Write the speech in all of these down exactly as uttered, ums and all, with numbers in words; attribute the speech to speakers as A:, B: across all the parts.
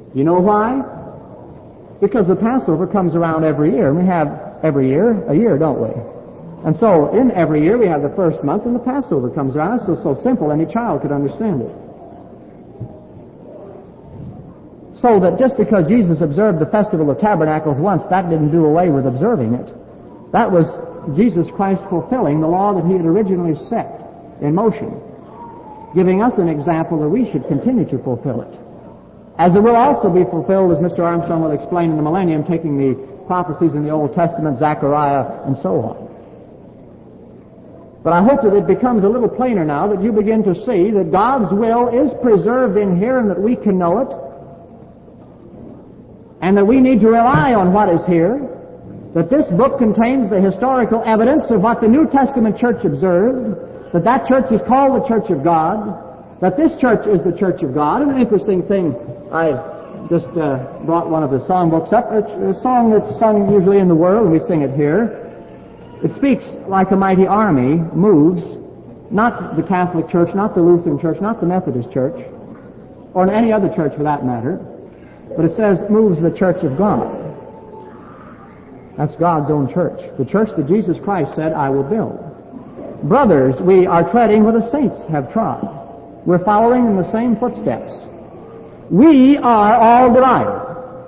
A: You know why? Because the Passover comes around every year. We have every year a year, don't we? And so in every year we have the first month and the Passover comes around. It's so, so simple any child could understand it. So that just because Jesus observed the Festival of Tabernacles once, that didn't do away with observing it. That was Jesus Christ fulfilling the law that he had originally set in motion, giving us an example that we should continue to fulfill it. As it will also be fulfilled, as Mister Armstrong will explain in the millennium, taking the prophecies in the Old Testament, Zechariah, and so on. But I hope that it becomes a little plainer now, that you begin to see that God's will is preserved in here and that we can know it, and that we need to rely on what is here, that this book contains the historical evidence of what the New Testament church observed, that that church is called the Church of God, that this church is the Church of God. And an interesting thing, I just uh, brought one of the songbooks up. It's a song that's sung usually in the world, and we sing it here. It speaks like a mighty army moves, not the Catholic Church, not the Lutheran Church, not the Methodist Church, or any other church for that matter, but it says moves the Church of God. That's God's own church, the church that Jesus Christ said, I will build. Brothers, we are treading where the saints have trod. We're following in the same footsteps. We are all divided.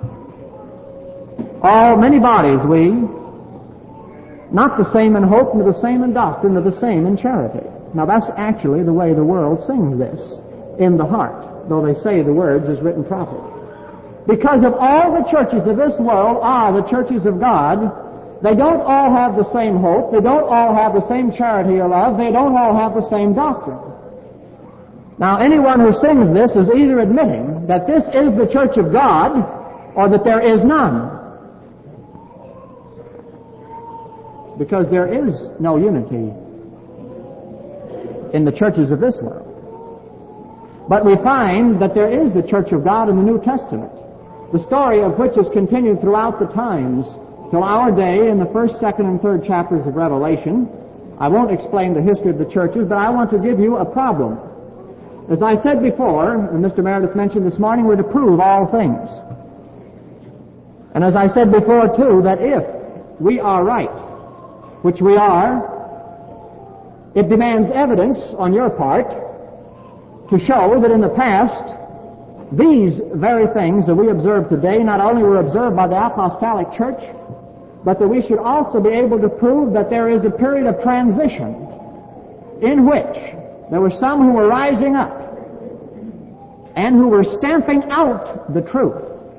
A: All many bodies we, not the same in hope, nor the same in doctrine, nor the same in charity. Now that's actually the way the world sings this, in the heart, though they say the words is written properly. Because of all the churches of this world are the churches of God, they don't all have the same hope, they don't all have the same charity or love, they don't all have the same doctrine. Now anyone who sings this is either admitting that this is the church of God or that there is none. Because there is no unity in the churches of this world. But we find that there is the Church of God in the New Testament, the story of which is continued throughout the times till our day in the first, second, and third chapters of Revelation. I won't explain the history of the churches, but I want to give you a problem. As I said before, and Mister Meredith mentioned this morning, we're to prove all things. And as I said before, too, that if we are right, which we are, it demands evidence on your part to show that in the past, these very things that we observe today not only were observed by the Apostolic Church, but that we should also be able to prove that there is a period of transition in which there were some who were rising up and who were stamping out the truth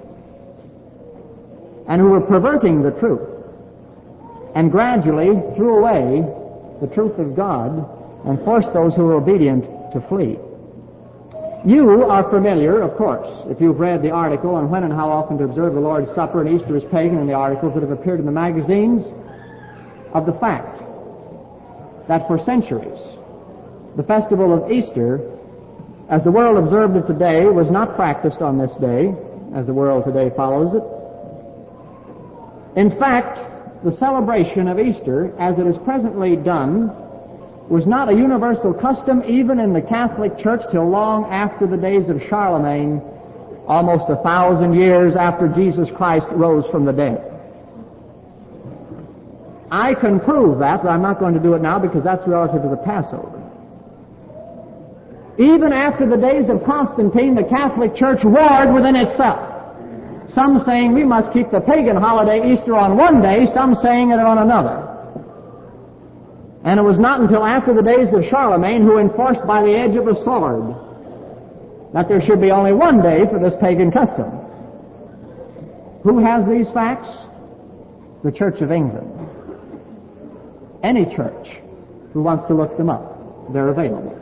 A: and who were perverting the truth and gradually threw away the truth of God and forced those who were obedient to flee. You are familiar, of course, if you've read the article on when and how often to observe the Lord's Supper and Easter is pagan and the articles that have appeared in the magazines, of the fact that for centuries the festival of Easter, as the world observed it today, was not practiced on this day, as the world today follows it. In fact, the celebration of Easter, as it is presently done, was not a universal custom even in the Catholic Church till long after the days of Charlemagne, almost a thousand years after Jesus Christ rose from the dead. I can prove that, but I'm not going to do it now because that's relative to the Passover. Even after the days of Constantine, the Catholic Church warred within itself. Some saying we must keep the pagan holiday Easter on one day, some saying it on another. And it was not until after the days of Charlemagne, who enforced by the edge of a sword that there should be only one day for this pagan custom. Who has these facts? The Church of England. Any church who wants to look them up, they're available.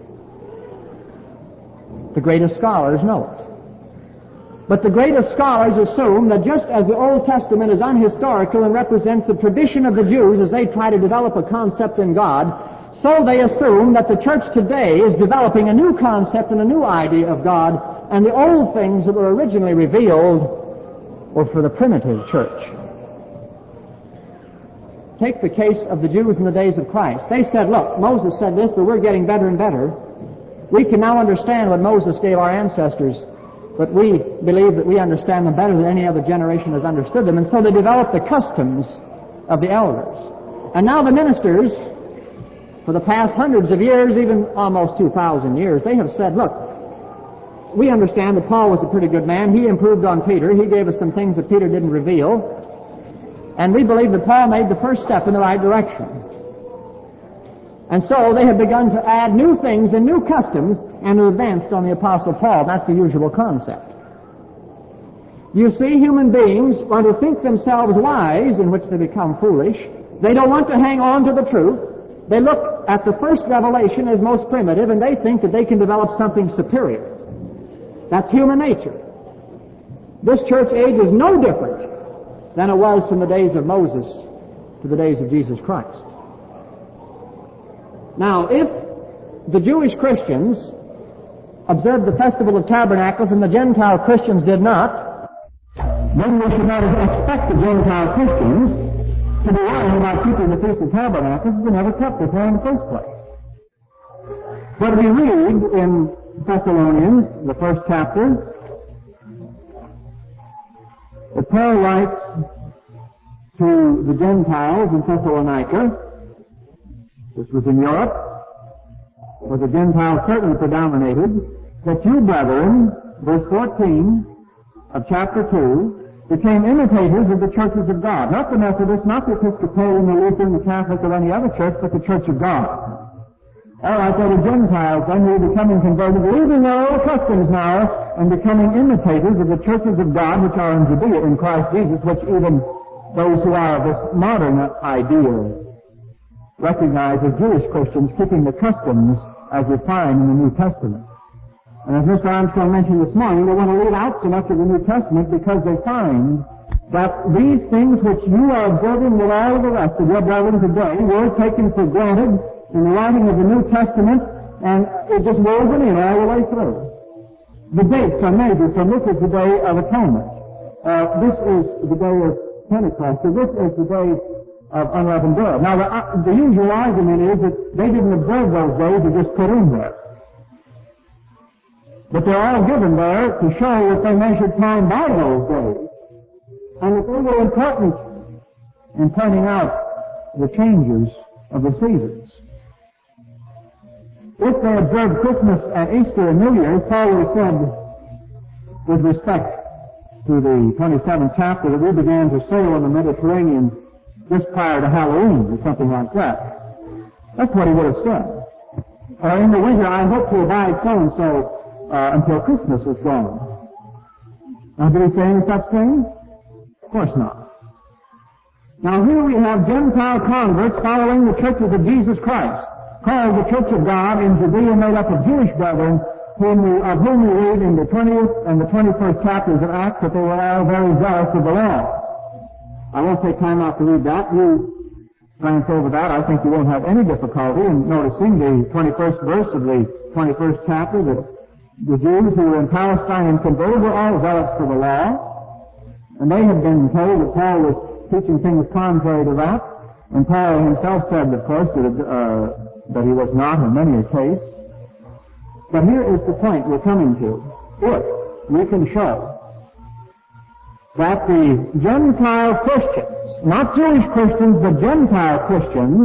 A: The greatest scholars know it. But the greatest scholars assume that just as the Old Testament is unhistorical and represents the tradition of the Jews as they try to develop a concept in God, so they assume that the church today is developing a new concept and a new idea of God, and the old things that were originally revealed were for the primitive church. Take the case of the Jews in the days of Christ. They said, look, Moses said this, but we're getting better and better. We can now understand what Moses gave our ancestors but we believe that we understand them better than any other generation has understood them, and so they developed the customs of the elders. And now the ministers, for the past hundreds of years, even almost two thousand years, they have said, look, we understand that Paul was a pretty good man. He improved on Peter. He gave us some things that Peter didn't reveal. And we believe that Paul made the first step in the right direction. And so they have begun to add new things and new customs and have advanced on the Apostle Paul. That's the usual concept. You see, human beings want to think themselves wise, in which they become foolish. They don't want to hang on to the truth. They look at the first revelation as most primitive, and they think that they can develop something superior. That's human nature. This church age is no different than it was from the days of Moses to the days of Jesus Christ. Now, if the Jewish Christians observed the Festival of Tabernacles and the Gentile Christians did not, then we should not expect the Gentile Christians to be lying about keeping the Feast of Tabernacles if they never kept it there in the first place. But we read in Thessalonians, the first chapter, that Paul writes to the Gentiles in Thessalonica. This was in Europe, where the Gentiles certainly predominated, that you, brethren, verse fourteen of chapter two, became imitators of the churches of God. Not the Methodist, not the Episcopalian, the Lutheran, the Catholic, or any other church, but the church of God. All right, so the Gentiles then were becoming converted, leaving their old customs now, and becoming imitators of the churches of God which are in Judea in Christ Jesus, which even those who are of this modern idea recognize as Jewish Christians, keeping the customs as we find in the New Testament. And as Mister Armstrong mentioned this morning, they want to leave out so much of the New Testament because they find that these things which you are observing with all of the rest of your brethren today were taken for granted in the writing of the New Testament, and it just woven in all the way through. The dates are measured from this is the Day of Atonement. Uh, this is the Day of Pentecost. So this is the Day of Unleavened Bread. Now, the, uh, the usual argument is that they didn't observe those days, they just put in there. But they're all given there to show that they measured time by those days, and that they were important in pointing out the changes of the seasons. If they observed Christmas and Easter and New Year's, Paul would have said, with respect to the twenty-seventh chapter, that we began to sail in the Mediterranean just prior to Halloween, or something like that. That's what he would have said. Or in the winter, I hope to abide so-and-so uh, until Christmas is gone. Now, did he say any such thing? Of course not. Now, here we have Gentile converts following the churches of Jesus Christ, called the Church of God in Judea, made up of Jewish brethren, whom we, of whom we read in the twentieth and the twenty-first chapters of Acts that they were all very zealous of the law. I won't take time out to read that. You glance over that. I think you won't have any difficulty in noticing the twenty-first verse of the twenty-first chapter, that the Jews who were in Palestine and converted were all zealous for the law, and they had been told that Paul was teaching things contrary to that, and Paul himself said, of course, that uh, that he was not in many a case. But here is the point we're coming to. If we can show that the Gentile Christians, not Jewish Christians, but Gentile Christians,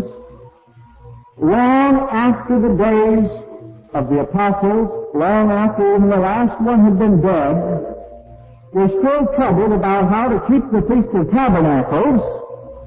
A: long after the days of the apostles, long after even the last one had been dead, were still troubled about how to keep the Feast of Tabernacles,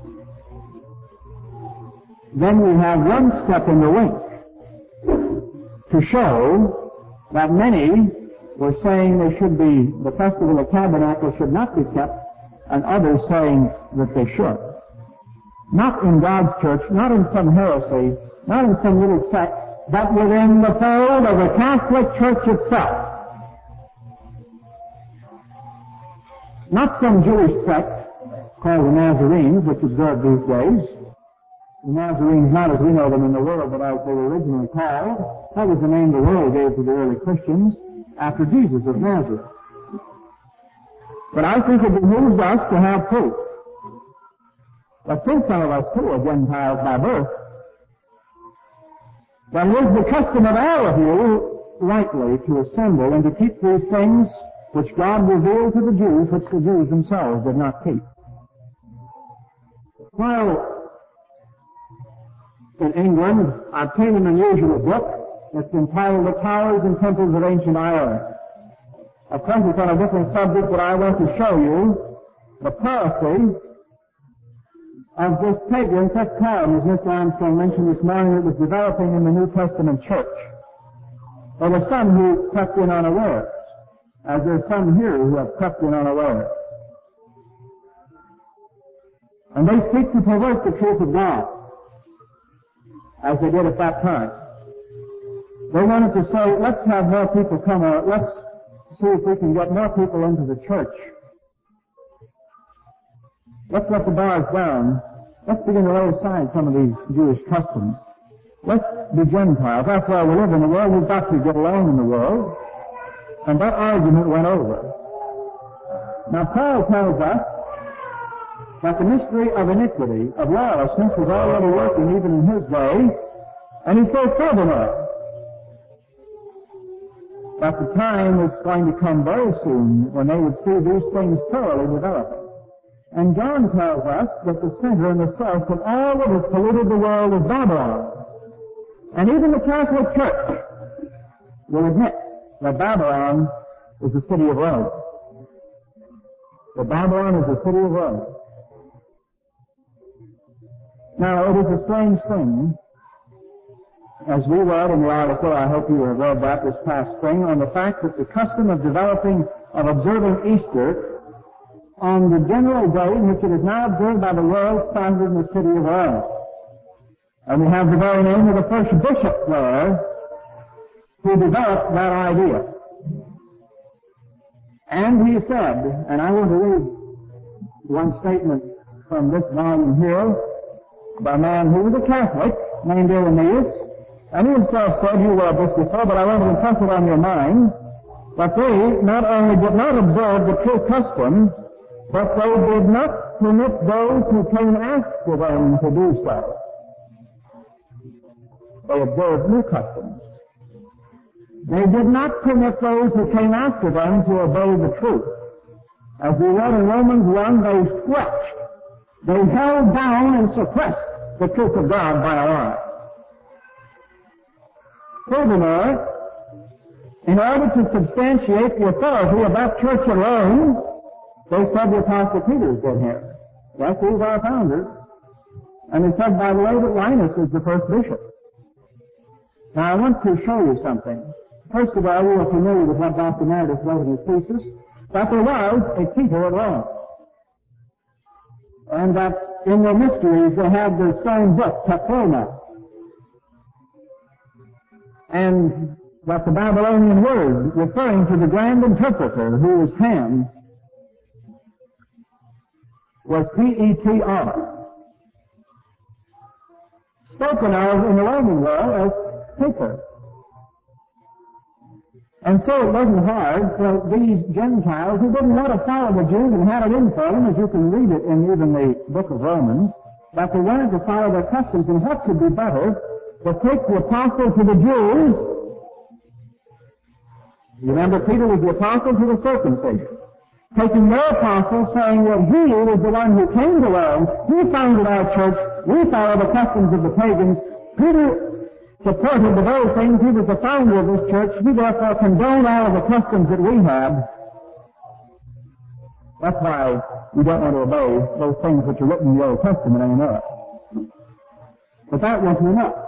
A: then we have one step in the link to show that many were saying they should be, the Festival of Tabernacles should not be kept, and others saying that they should. Not in God's church, not in some heresy, not in some little sect, but within the fold of the Catholic Church itself. Not some Jewish sect called the Nazarenes, which observe these days. The Nazarenes, not as we know them in the world, but as they were originally called. That was the name the world gave to the early Christians after Jesus of Nazareth. But I think it behooves us to have proof. But since some of us too are Gentiles by birth, then it is the custom of all of you rightly to assemble and to keep these things which God revealed to the Jews, which the Jews themselves did not keep. While in England, I obtained an unusual book. It's entitled The Towers and Temples of Ancient Ireland. Of course, it's on a different subject, but I want to show you the policy of this pagan sectarianism, as Mister Armstrong mentioned this morning, that was developing in the New Testament church. There were some who crept in unawares, as there are some here who have crept in unawares. And they seek to pervert the truth of God, as they did at that time. They wanted to say, let's have more people come out, let's see if we can get more people into the church. Let's let the bars down. Let's begin to lay aside some of these Jewish customs. Let's be Gentiles. After all, we live in the world, we've got to get along in the world. And that argument went over. Now, Paul tells us that the mystery of iniquity, of lawlessness, was already working even in his day, and he says furthermore that the time is going to come very soon when they would see these things thoroughly developing. And John tells us that the center and the source of all that has polluted the world is Babylon. And even the Catholic Church will admit that Babylon is the city of Rome. That Babylon is the city of Rome. Now, it is a strange thing, as we read in the article, I hope you have read that this past spring, on the fact that the custom of developing, of observing Easter on the general day in which it is now observed by the world started in the city of Rome. And we have the very name of the first bishop there who developed that idea. And he said, and I want to read one statement from this volume here by a man who was a Catholic named Irenaeus, and he himself said, you read this before, but I want to impress it on your mind, that they not only did not observe the true custom, but they did not permit those who came after them to do so. They observed new customs. They did not permit those who came after them to obey the truth. As we read in Romans one, they stretched, they held down and suppressed the truth of God by a lie. Furthermore, in order to substantiate the authority of that church at Rome, they said the Apostle Peter is in here. Yes, he's our founder. And they said, by the way, that Linus is the first bishop. Now, I want to show you something. First of all, you are familiar with what Doctor Meredith wrote in his thesis, that there was a Peter at Rome. And that in their mysteries they had the same book, Tetroma. And that the Babylonian word referring to the grand interpreter, who was Ham, was P E T R, spoken of in the Roman world as Peter. And so it wasn't hard for these Gentiles who didn't want to follow the Jews and had it in for them, as you can read it in even the book of Romans, that they wanted to follow their customs, and what could be better to take the apostle to the Jews. You remember, Peter was the apostle to the circumcision. Taking their apostle, saying that he was the one who came to Rome, he founded our church, we follow the customs of the pagans. Peter supported the very things, he was the founder of this church, he therefore condoned all of the customs that we have. That's why we don't want to obey those things which are written in the Old Testament anymore. But that wasn't enough.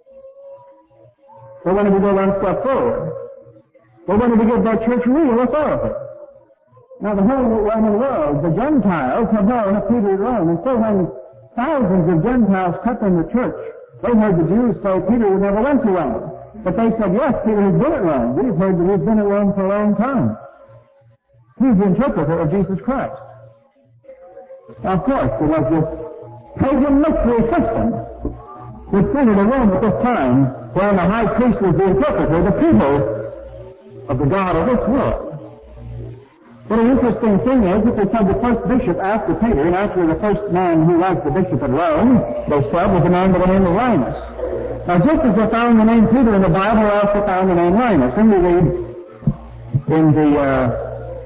A: They wanted to go one step forward. They wanted to give their church real authority. Now, the whole Roman world, the Gentiles, had known of Peter at Rome, and so when thousands of Gentiles cut in the church, they heard the Jews say Peter never went to Rome. But they said, yes, Peter has been at Rome. We've heard that he's been at Rome for a long time. He's the interpreter of Jesus Christ. Now, of course, there was this pagan mystery system which centered in Rome at this time, where the high priest was the interpreter, the people of the God of this world. But an interesting thing is that they said the first bishop after Peter, and actually the first man who was the bishop at Rome, they said, was a man by the name of Linus. Now, just as they found the name Peter in the Bible, they also found the name Linus. And we read in the uh,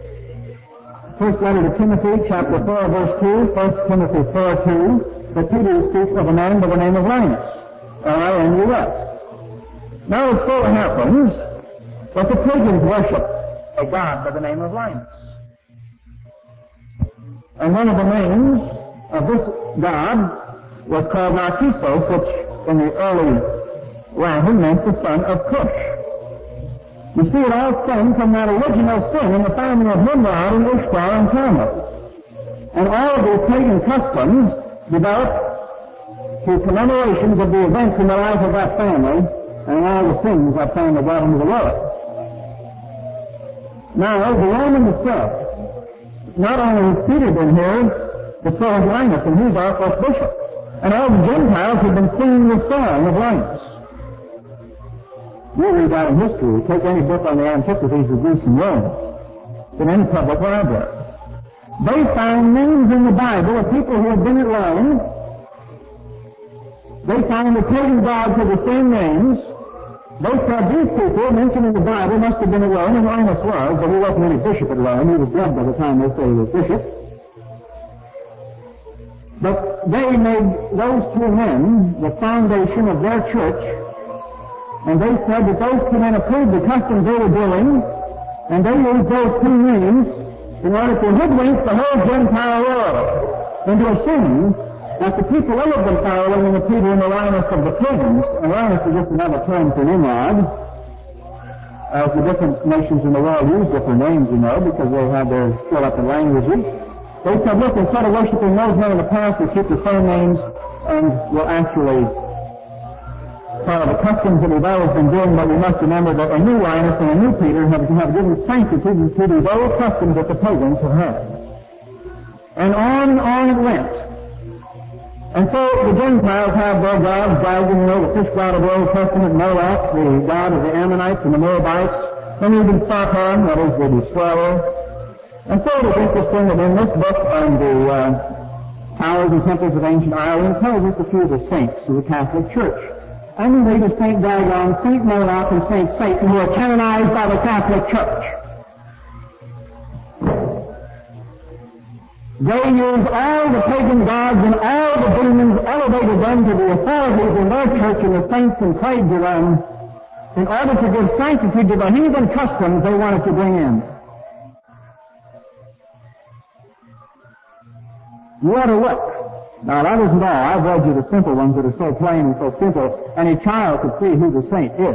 B: first letter to Timothy, chapter four, verse two, First Timothy four, two, that Peter speaks of a man by the name of Linus, L I N U S. Now it so happens that the pagans worship a god by the name of Linus. And one of the names of this god was called Narcissus, which in the early Latin meant the son of Cush. You see, it all stemmed from that original sin in the family of Nimrod and Ishtar and Tammuz. And all of these pagan customs developed to commemorations of the events in the life of that family and all the sins that family brought into the world. Now, the Roman itself, not only has Peter been here, but so has Linus, and he's our first bishop. And all the Gentiles have been singing the song of Linus. You read that in history. Take any book on the antiquities of Greece and Rome, in any public library. They found names in the Bible of people who had been at Rome. They found the pagan gods of the same names. They said these people mentioned in the Bible must have been at Rome, and Linus was, but he wasn't any bishop at Rome. He was dead by the time they say he was bishop. But they made those two men the foundation of their church, and they said that those two men approved the customs they were doing, and they used those two names in order to hoodwink the whole Gentile world into assuming that the people they had been following in the Peter and the Linus of the pagans, and Linus is just another term for Nimrod, as the different nations in the world use different names, you know, because they have their split up in languages. They said, look, instead of worshiping those men in the past, we keep the same names and we'll actually follow the customs that we've always been doing, but we must remember that a new Linus and a new Peter have, have given sanctity to these old customs that the pagans have had. And on and on it went. And so the Gentiles have their gods, Dagon, you know, the fish god of the Old Testament, Moloch, the god of the Ammonites and the Moabites, and even Satan, that is the destroyer. And so it is interesting that in this book on the uh, towers and temples of ancient Ireland, it tells us a few of the saints of the Catholic Church. And we read of Saint Dagon, Saint Moloch, and Saint Satan, who are canonized by the Catholic Church. They used all the pagan gods and all the demons, elevated them to the authorities in their church, and the saints and prayed to them in order to give sanctity to the heathen customs they wanted to bring in. You ought to look. Now, that isn't all. I've read you the simple ones that are so plain and so simple, any child could see who the saint is.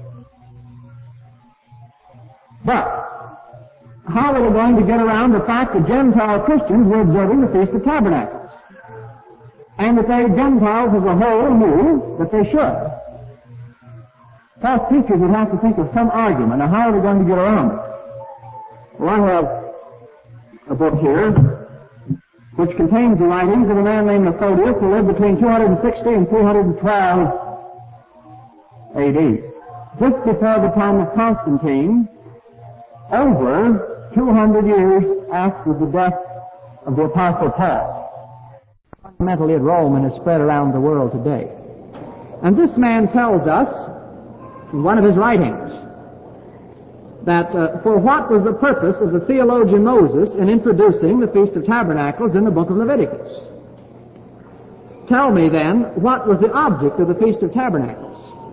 B: But how are we going to get around the fact that Gentile Christians were observing the Feast of Tabernacles? And that they, Gentiles as a whole, knew that they should. False teachers would have to think of some argument. Now, how are we going to get around it? Well, I have a book here which contains the writings of a man named Methodius who lived between two hundred sixty and three hundred twelve A D. Just before the time of Constantine, over two hundred years after the death of the Apostle Paul. Fundamentally at Rome and is spread around the world today. And this man tells us, in one of his writings, that uh, for what was the purpose of the theologian Moses in introducing the Feast of Tabernacles in the book of Leviticus? Tell me then, what was the object of the Feast of Tabernacles?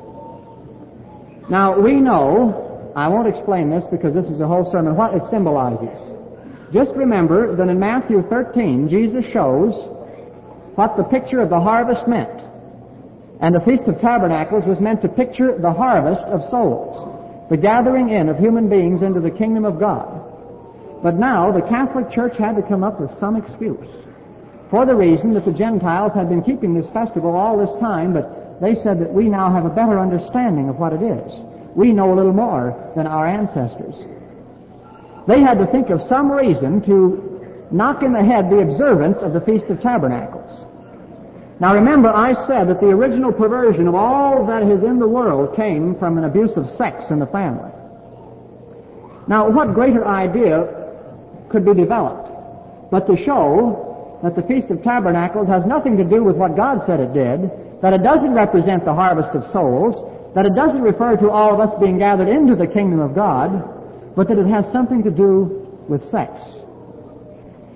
B: Now, we know, I won't explain this because this is a whole sermon, what it symbolizes. Just remember that in Matthew thirteen, Jesus shows what the picture of the harvest meant. And the Feast of Tabernacles was meant to picture the harvest of souls, the gathering in of human beings into the kingdom of God. But now the Catholic Church had to come up with some excuse, for the reason that the Gentiles had been keeping this festival all this time, but they said that we now have a better understanding of what it is. We know a little more than our ancestors. They had to think of some reason to knock in the head the observance of the Feast of Tabernacles. Now remember, I said that the original perversion of all that is in the world came from an abuse of sex in the family. Now, what greater idea could be developed but to show that the Feast of Tabernacles has nothing to do with what God said it did, that it doesn't represent the harvest of souls, that it doesn't refer to all of us being gathered into the kingdom of God, but that it has something to do with sex.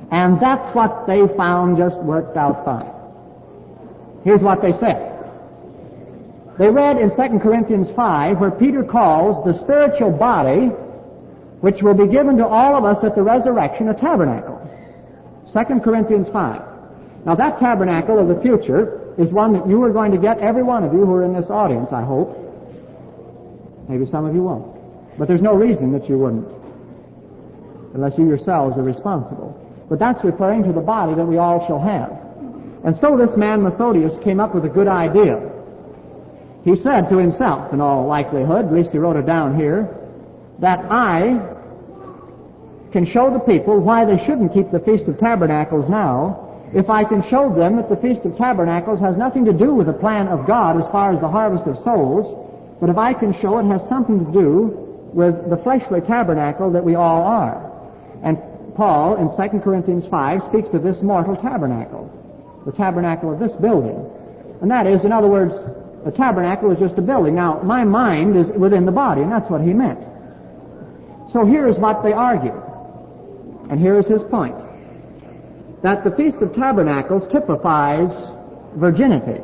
A: And that's what they found just worked out fine. Here's what they said. They read in Second Corinthians five where Peter calls the spiritual body, which will be given to all of us at the resurrection, a tabernacle. Second Corinthians five. Now that tabernacle of the future is one that you are going to get, every one of you who are in this audience, I hope. Maybe some of you won't. But there's no reason that you wouldn't, unless you yourselves are responsible. But that's referring to the body that we all shall have. And so this man Methodius came up with a good idea. He said to himself, in all likelihood, at least he wrote it down here, that I can show the people why they shouldn't keep the Feast of Tabernacles now, if I can show them that the Feast of Tabernacles has nothing to do with the plan of God as far as the harvest of souls, but if I can show it has something to do with the fleshly tabernacle that we all are. And Paul, in Second Corinthians five, speaks of this mortal tabernacle, the tabernacle of this building. And that is, in other words, the tabernacle is just a building. Now, my mind is within the body, and that's what he meant. So here's what they argue. And here's his point. That the Feast of Tabernacles typifies virginity.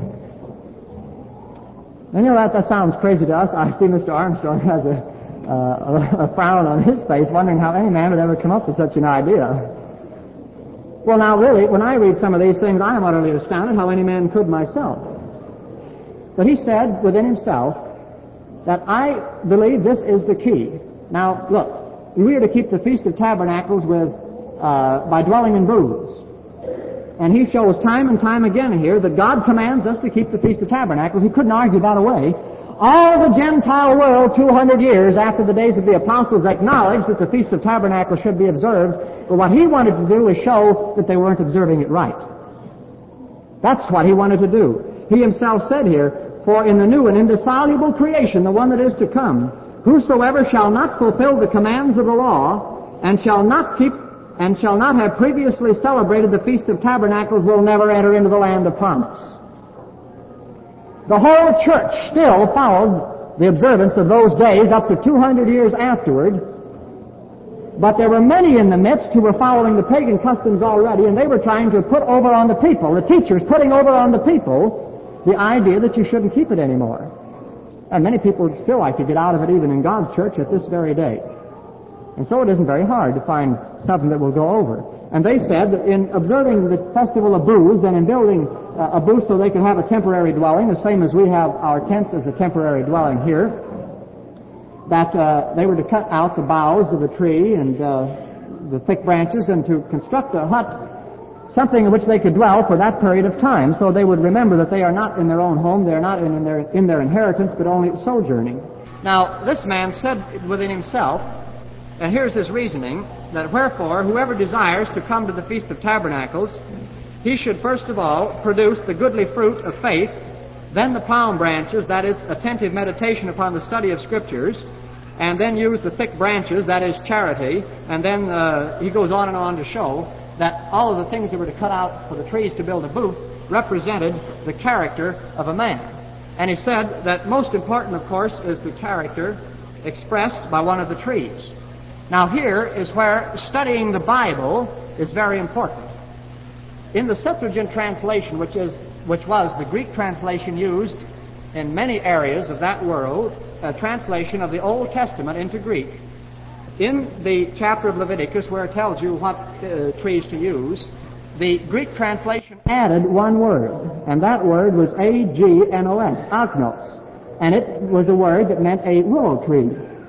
A: And you know that, that sounds crazy to us. I see Mister Armstrong has a, uh, a frown on his face, wondering how any man would ever come up with such an idea. Well, now really, when I read some of these things, I am utterly astounded how any man could myself. But he said within himself that I believe this is the key. Now, look, we are to keep the Feast of Tabernacles with uh, by dwelling in booths. And he shows time and time again here that God commands us to keep the Feast of Tabernacles. He couldn't argue that away. All the Gentile world, two hundred years after the days of the apostles, acknowledged that the Feast of Tabernacles should be observed, but what he wanted to do was show that they weren't observing it right. That's what he wanted to do. He himself said here, for in the new and indissoluble creation, the one that is to come, whosoever shall not fulfill the commands of the law, and shall not keep and shall not have previously celebrated the Feast of Tabernacles will never enter into the land of promise. The whole church still followed the observance of those days up to two hundred years afterward, but there were many in the midst who were following the pagan customs already, and they were trying to put over on the people, the teachers putting over on the people, the idea that you shouldn't keep it anymore. And many people would still like to get out of it even in God's church at this very day. And so it isn't very hard to find something that will go over. And they said that in observing the festival of booths and in building uh, a booth so they could have a temporary dwelling, the same as we have our tents as a temporary dwelling here, that uh, they were to cut out the boughs of the tree and uh, the thick branches and to construct a hut, something in which they could dwell for that period of time, so they would remember that they are not in their own home, they are not in, in, their, in their inheritance, but only sojourning. Now, this man said within himself, and here's his reasoning, that wherefore, whoever desires to come to the Feast of Tabernacles, he should first of all produce the goodly fruit of faith, then the palm branches, that is, attentive meditation upon the study of Scriptures, and then use the thick branches, that is, charity, and then uh, he goes on and on to show that all of the things that were to cut out for the trees to build a booth represented the character of a man. And he said that most important, of course, is the character expressed by one of the trees. Now here is where studying the Bible is very important. In the Septuagint translation, which is which was the Greek translation used in many areas of that world, a translation of the Old Testament into Greek, in the chapter of Leviticus where it tells you what uh, trees to use, the Greek translation added one word, and that word was A G N O S, agnos, and it was a word that meant a willow tree.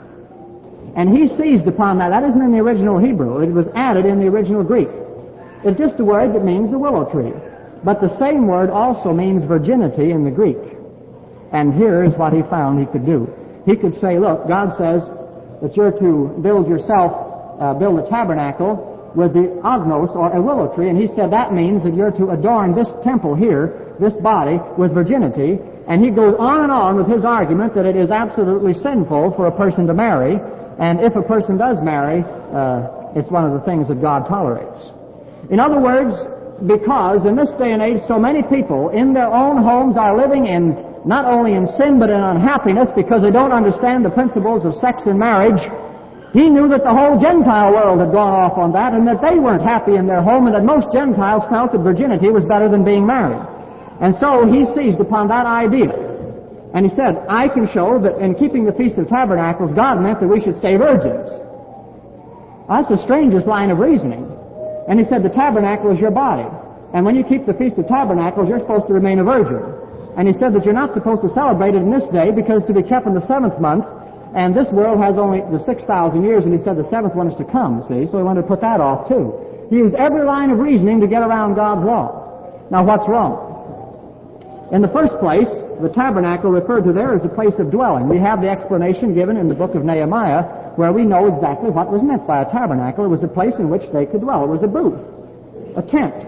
A: And he seized upon that. That isn't in the original Hebrew. It was added in the original Greek. It's just a word that means the willow tree. But the same word also means virginity in the Greek. And here is what he found he could do. He could say, look, God says that you're to build yourself, uh, build a tabernacle with the agnos, or a willow tree. And he said that means that you're to adorn this temple here, this body, with virginity. And he goes on and on with his argument that it is absolutely sinful for a person to marry. And if a person does marry, uh, it's one of the things that God tolerates. In other words, because in this day and age so many people in their own homes are living in not only in sin but in unhappiness because they don't understand the principles of sex and marriage, He knew that the whole Gentile world had gone off on that, and that they weren't happy in their home, and that most Gentiles felt that virginity was better than being married. And so he seized upon that idea. And he said, I can show that in keeping the Feast of Tabernacles, God meant that we should stay virgins. That's the strangest line of reasoning. And he said, the tabernacle is your body. And when you keep the Feast of Tabernacles, you're supposed to remain a virgin. And he said that you're not supposed to celebrate it in this day because to be kept in the seventh month, and this world has only the six thousand years, and he said the seventh one is to come, see? So he wanted to put that off, too. He used every line of reasoning to get around God's law. Now, what's wrong? In the first place, the tabernacle referred to there is a place of dwelling. We have the explanation given in the book of Nehemiah, where we know exactly what was meant by a tabernacle. It was a place in which they could dwell. It was a booth, a tent.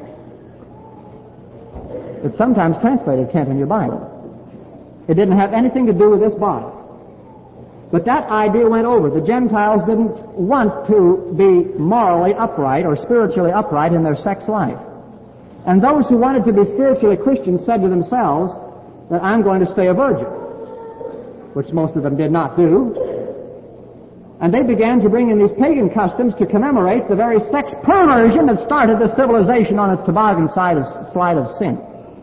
A: It's sometimes translated tent in your Bible. It didn't have anything to do with this body. But that idea went over. The Gentiles didn't want to be morally upright or spiritually upright in their sex life. And those who wanted to be spiritually Christians said to themselves that I'm going to stay a virgin, which most of them did not do. And they began to bring in these pagan customs to commemorate the very sex perversion that started the civilization on its toboggan slide of, slide of sin.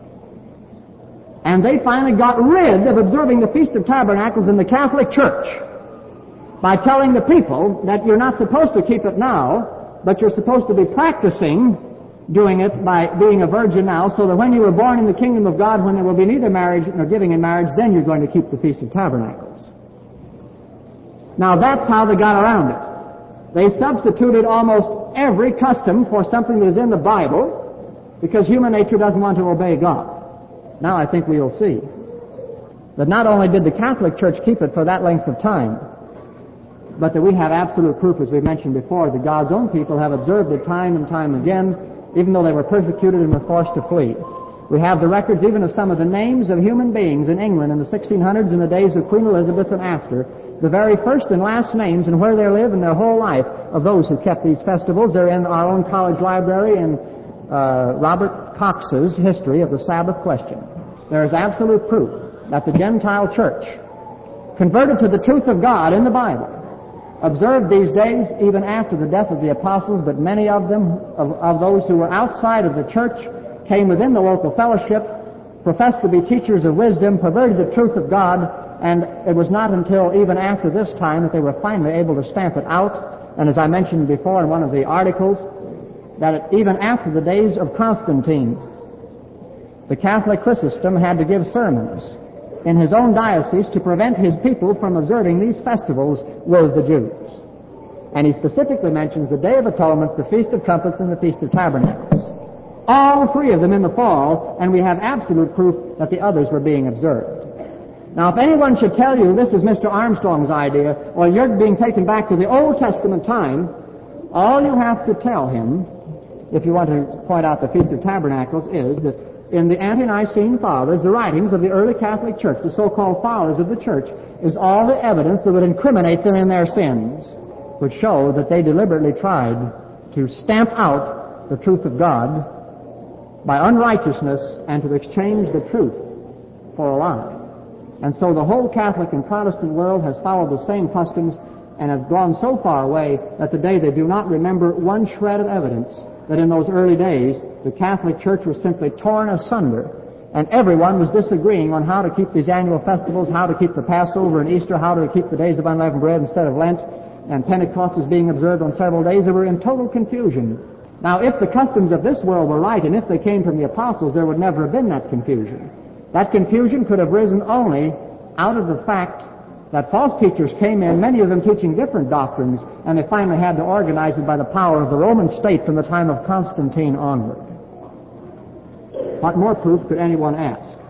A: And they finally got rid of observing the Feast of Tabernacles in the Catholic Church by telling the people that you're not supposed to keep it now, but you're supposed to be practicing doing it by being a virgin now, so that when you were born in the kingdom of God, when there will be neither marriage nor giving in marriage, then you're going to keep the Feast of Tabernacles. Now that's how they got around it. They substituted almost every custom for something that is in the Bible because human nature doesn't want to obey God. Now I think we'll see that not only did the Catholic Church keep it for that length of time, but that we have absolute proof, as we mentioned before, that God's own people have observed it time and time again, even though they were persecuted and were forced to flee. We have the records even of some of the names of human beings in England in the sixteen hundreds, in the days of Queen Elizabeth and after, the very first and last names and where they live in their whole life of those who kept these festivals. They're in our own college library in uh, Robert Cox's History of the Sabbath Question. There is absolute proof that the Gentile church, converted to the truth of God in the Bible, observed these days even after the death of the apostles, but many of them, of, of those who were outside of the church, came within the local fellowship, professed to be teachers of wisdom, perverted the truth of God, and it was not until even after this time that they were finally able to stamp it out. And as I mentioned before in one of the articles, that it, even after the days of Constantine, the Catholic Chrysostom had to give sermons in his own diocese to prevent his people from observing these festivals with the Jews. And he specifically mentions the Day of Atonement, the Feast of Trumpets, and the Feast of Tabernacles. All three of them in the fall, and we have absolute proof that the others were being observed. Now, if anyone should tell you this is Mister Armstrong's idea, or you're being taken back to the Old Testament time, all you have to tell him, if you want to point out the Feast of Tabernacles, is that in the Ante-Nicene Fathers, the writings of the early Catholic Church, the so-called Fathers of the Church, is all the evidence that would incriminate them in their sins, which show that they deliberately tried to stamp out the truth of God by unrighteousness and to exchange the truth for a lie. And so the whole Catholic and Protestant world has followed the same customs and have gone so far away that today they do not remember one shred of evidence that in those early days the Catholic Church was simply torn asunder and everyone was disagreeing on how to keep these annual festivals, how to keep the Passover and Easter, how to keep the days of unleavened bread instead of Lent, and Pentecost was being observed on several days. They were in total confusion. Now, if the customs of this world were right and if they came from the apostles, there would never have been that confusion. That confusion could have risen only out of the fact that false teachers came in, many of them teaching different doctrines, and they finally had to organize it by the power of the Roman state from the time of Constantine onward. What more proof could anyone ask?